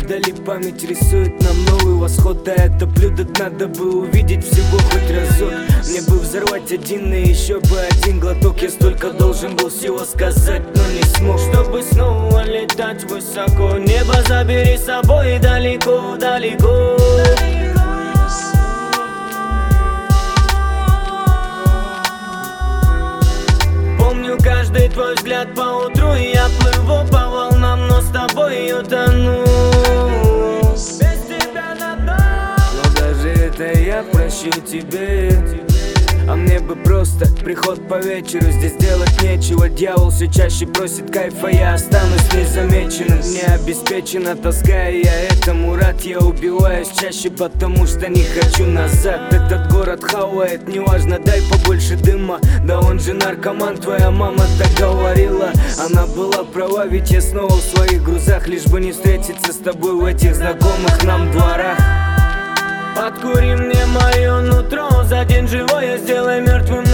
вдали память рисует нам новый восход. Да это блюдо надо бы увидеть всего хоть разок. Мне бы взорвать один и еще бы один глоток. Я столько должен был всего сказать, но не смог. Чтобы снова летать высоко, небо забери с собой далеко-далеко. Помню каждый твой взгляд по утру, и я плыву по волнам, но с тобой утону. Без тебя на дно. Но даже это я прощу тебе. А мне бы просто приход по вечеру, здесь делать нечего. Дьявол все чаще просит кайфа, я останусь незамеченным. Не обеспечена тоска, и я этому рад. Я убиваюсь чаще, потому что не хочу назад. Этот город хавает, неважно, дай побольше дыма. Да он же наркоман, твоя мама так говорила. Она была права, ведь я снова в своих грузах. Лишь бы не встретиться с тобой в этих знакомых нам дворах. Подкури мне мое нутро, за день живое сделай мертвым